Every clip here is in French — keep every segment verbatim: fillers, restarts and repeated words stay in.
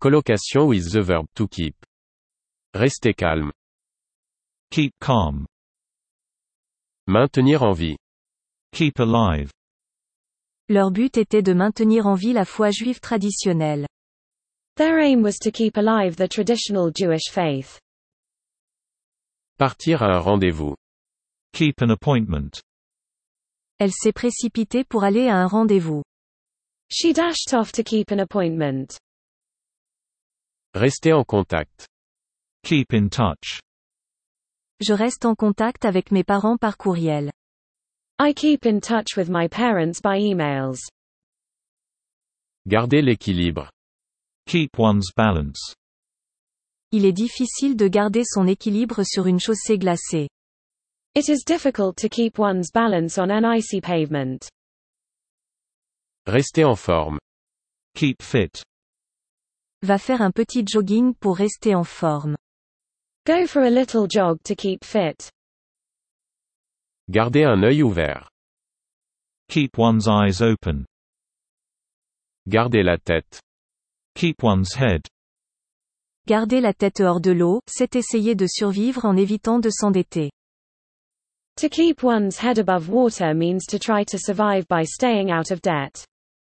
Colocation with the verb to keep. Rester calme. Keep calm. Maintenir en vie. Keep alive. Leur but était de maintenir en vie la foi juive traditionnelle. Their aim was to keep alive the traditional Jewish faith. Partir à un rendez-vous. Keep an appointment. Elle s'est précipitée pour aller à un rendez-vous. She dashed off to keep an appointment. Rester en contact. Keep in touch. Je reste en contact avec mes parents par courriel. I keep in touch with my parents by emails. Garder l'équilibre. Keep one's balance. Il est difficile de garder son équilibre sur une chaussée glacée. It is difficult to keep one's balance on an icy pavement. Rester en forme. Keep fit. Va faire un petit jogging pour rester en forme. Go for a little jog to keep fit. Garder un œil ouvert. Keep one's eyes open. Garder la tête. Keep one's head. Garder la tête hors de l'eau, c'est essayer de survivre en évitant de s'endetter. To keep one's head above water means to try to survive by staying out of debt.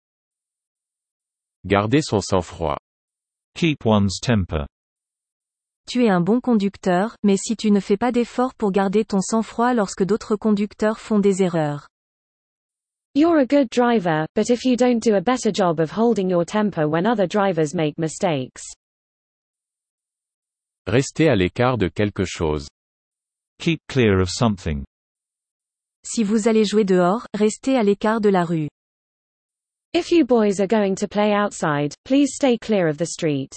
Garder son sang-froid. Keep one's temper. Tu es un bon conducteur, mais si tu ne fais pas d'efforts pour garder ton sang-froid lorsque d'autres conducteurs font des erreurs. You're a good driver, but if you don't do a better job of holding your temper when other drivers make mistakes. Rester à l'écart de quelque chose. Keep clear of something. Si vous allez jouer dehors, restez à l'écart de la rue. If you boys are going to play outside, please stay clear of the street.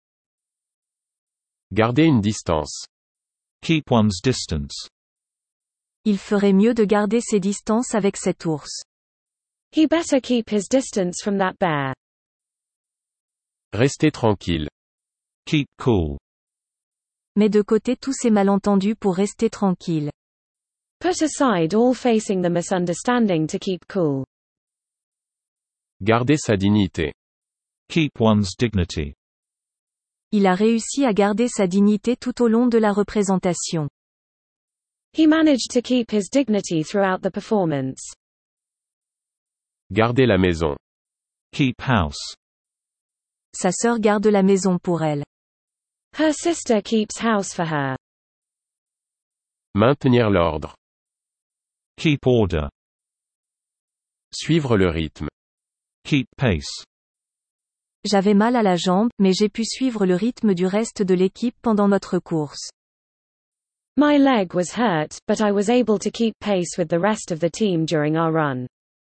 Garder une distance. Keep one's distance. Il ferait mieux de garder ses distances avec cet ours. He better keep his distance from that bear. Rester tranquille. Keep cool. Mets de côté tous ces malentendus pour rester tranquille. Put aside all facing the misunderstanding to keep cool. Garder sa dignité. Keep one's dignity. Il a réussi à garder sa dignité tout au long de la représentation. He managed to keep his dignity throughout the performance. Garder la maison. Keep house. Sa sœur garde la maison pour elle. Her sister keeps house for her. Maintenir l'ordre. Keep order. Suivre le rythme. Keep pace. J'avais mal à la jambe, mais j'ai pu suivre le rythme du reste de l'équipe pendant notre course. My leg was hurt, but I was able to keep pace with the rest of the team during our run.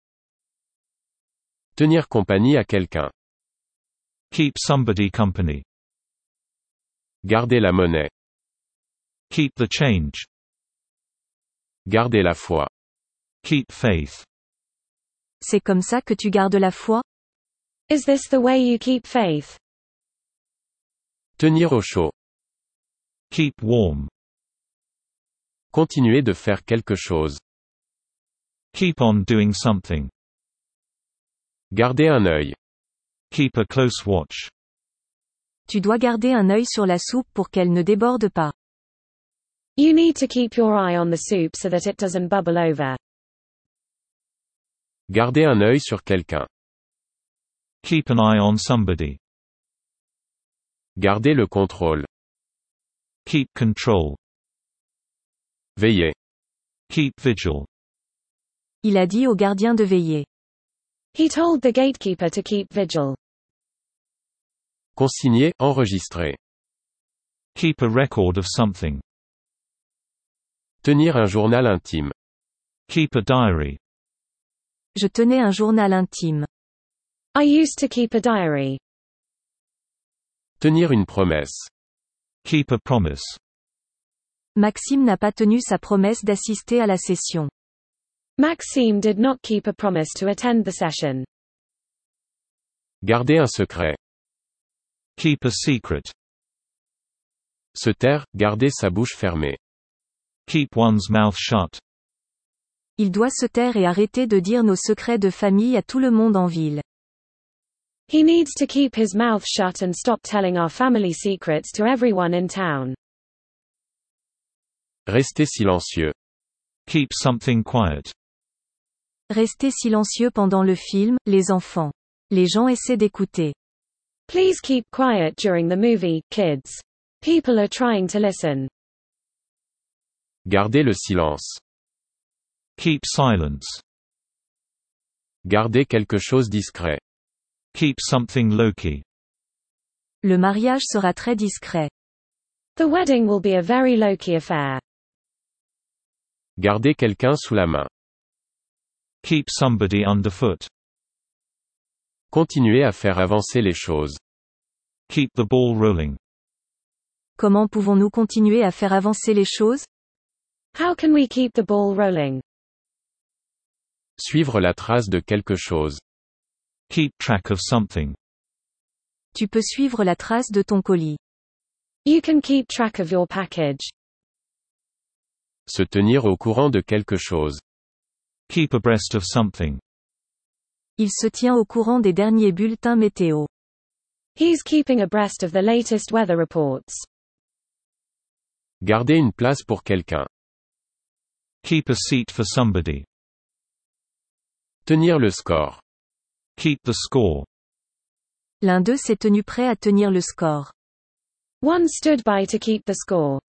Tenir compagnie à quelqu'un. Keep somebody company. Garder la monnaie. Keep the change. Garder la foi. Keep faith. C'est comme ça que tu gardes la foi? Is this the way you keep faith? Tenir au chaud. Keep warm. Continuer de faire quelque chose. Keep on doing something. Garder un œil. Keep a close watch. Tu dois garder un œil sur la soupe pour qu'elle ne déborde pas. You need to keep your eye on the soup so that it doesn't bubble over. Garder un œil sur quelqu'un. Keep an eye on somebody. Garder le contrôle. Keep control. Veiller. Keep vigil. Il a dit au gardien de veiller. He told the gatekeeper to keep vigil. Consigner, enregistrer. Keep a record of something. Tenir un journal intime. Keep a diary. Je tenais un journal intime. I used to keep a diary. Tenir une promesse. Keep a promise. Maxime n'a pas tenu sa promesse d'assister à la session. Maxime did not keep a promise to attend the session. Garder un secret. Keep a secret. Se taire, garder sa bouche fermée. Keep one's mouth shut. Il doit se taire et arrêter de dire nos secrets de famille à tout le monde en ville. He needs to keep his mouth shut and stop telling our family secrets to everyone in town. Restez silencieux. Keep something quiet. Restez silencieux pendant le film, les enfants. Les gens essaient d'écouter. Please keep quiet during the movie, kids. People are trying to listen. Gardez le silence. Keep silence. Gardez quelque chose discret. Keep something low-key. Le mariage sera très discret. The wedding will be a very low-key affair. Gardez quelqu'un sous la main. Keep somebody underfoot. Continuez à faire avancer les choses. Keep the ball rolling. Comment pouvons-nous continuer à faire avancer les choses? How can we keep the ball rolling? Suivre la trace de quelque chose. Keep track of something. Tu peux suivre la trace de ton colis. You can keep track of your package. Se tenir au courant de quelque chose. Keep abreast of something. Il se tient au courant des derniers bulletins météo. He's keeping abreast of the latest weather reports. Gardez une place pour quelqu'un. Keep a seat for somebody. Tenir le score. Keep the score. L'un d'eux s'est tenu prêt à tenir le score. One stood by to keep the score.